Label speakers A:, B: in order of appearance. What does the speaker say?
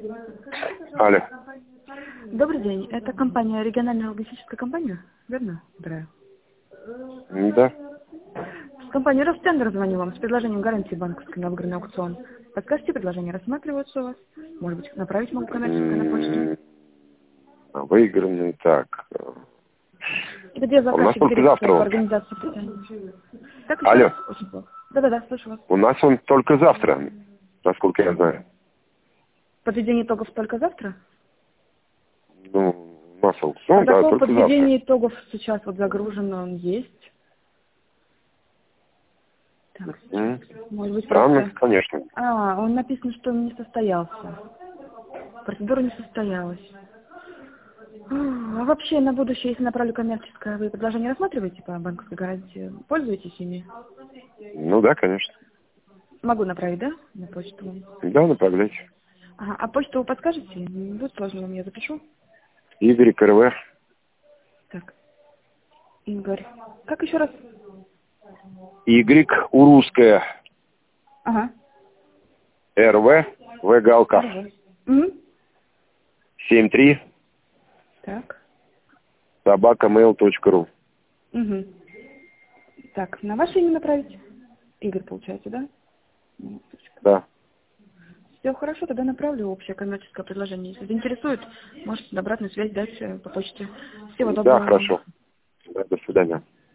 A: Алло.
B: Добрый день. Это компания, региональная логистическая компания, верно? Да.
A: Да.
B: С компании Ростендер звоню вам с предложением гарантии банковской на выигранный аукцион. Подскажите, предложения рассматриваются у вас? Может быть, направить могу коммерческое на почту?
A: Выигранный, так.
B: Где
A: У нас
B: заказчик
A: только
B: берет
A: завтра
B: по
A: он.
B: организации питания? Так, еще
A: Алло.
B: раз? Очень плохо. Да-да-да, слышу вас.
A: У нас он только завтра, насколько я знаю.
B: Подведение итогов только завтра?
A: Ну, у нас аукцион, да,
B: Протокол
A: только завтра.
B: подведения итогов сейчас вот загружен, он есть. Так, может быть,
A: Странно,
B: просто...
A: конечно.
B: Он написано, что он не состоялся. Процедура не состоялась. А вообще, на будущее, если направлю коммерческое, вы предложение рассматриваете по банковской гарантии? Пользуетесь ими?
A: Ну да, конечно.
B: Могу направить, да? На почту вам?
A: Да, направляйте.
B: Ага, а почту вы подскажете? Не будет сложно, вам я запишу.
A: Игорь РВ.
B: Так, Игорь. Как еще раз?
A: Y у русская.
B: Ага.
A: РВ. В галка.
B: РВ. Угу.
A: 73
B: Так.
A: @mail.ru.
B: Угу. Так, на ваше имя направить? Игорь, получается, да?
A: Да.
B: Все хорошо, тогда направлю общее коммерческое предложение. Если заинтересует, можете обратную связь дать по почте. Всего
A: Да,
B: доброго вам.
A: хорошо. Да, до свидания.